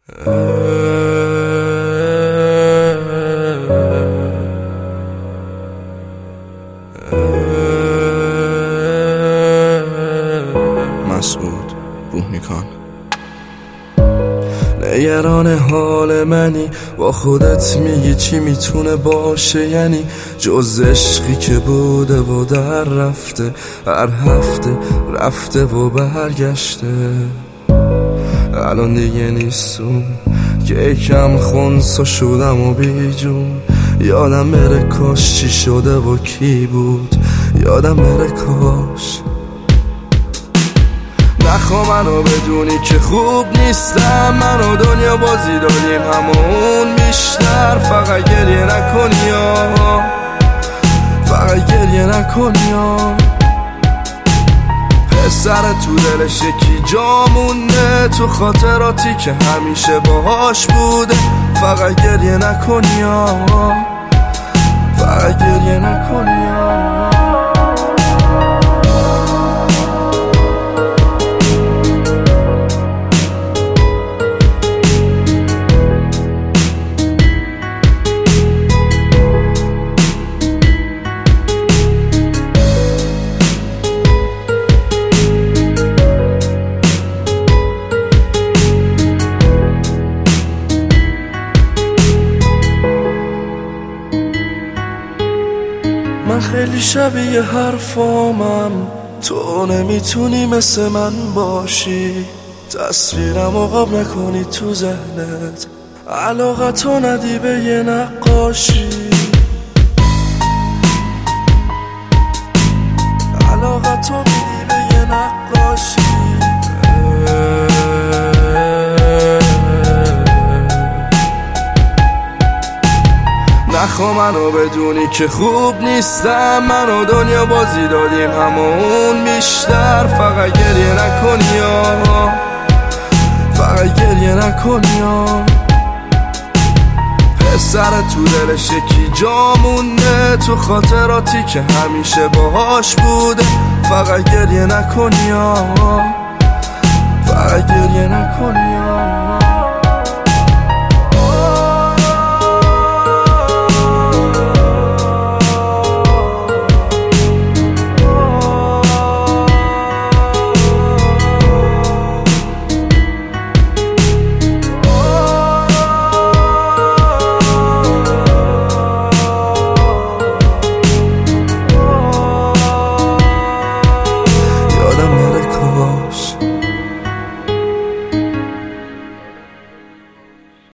مسعود بوهنیکان. نگران حال منی، با خودت میگی چی میتونه باشه، یعنی جز عشقی که بوده و در رفته، هر هفته رفته و برگشته. الان دیگه نیستم که یکم خونسا شدم و بیجون. یادم بره کاش چی شده و کی بود، یادم بره کاش. نخوا منو بدونی که خوب نیستم، من و دنیا بازی داریم همون بیشتر. فقط گریه نکنی یا فقط گریه نکنی یا پسر تو دلش یکی جا مونده، تو خاطراتی که همیشه باهاش بوده. فقط گریه نکنی یا فقط گریه نکنی یا من خیلی شبیه حرفامم، تو نمیتونی مثل من باشی. تصویرم عقاب نکنی تو ذهنت، علاقتو ندی به یه نقاشی. علاقتو میدی به یه نقاشی. نخوا منو بدونی که خوب نیستم، من و دنیا بازی دادیم همون بیشتر. فقط گریه نکنی یا فقط گریه نکنی یا پسر تو دلش یکی جا مونده، تو خاطراتی که همیشه باهاش بوده. فقط گریه نکنی یا فقط گریه نکنی یا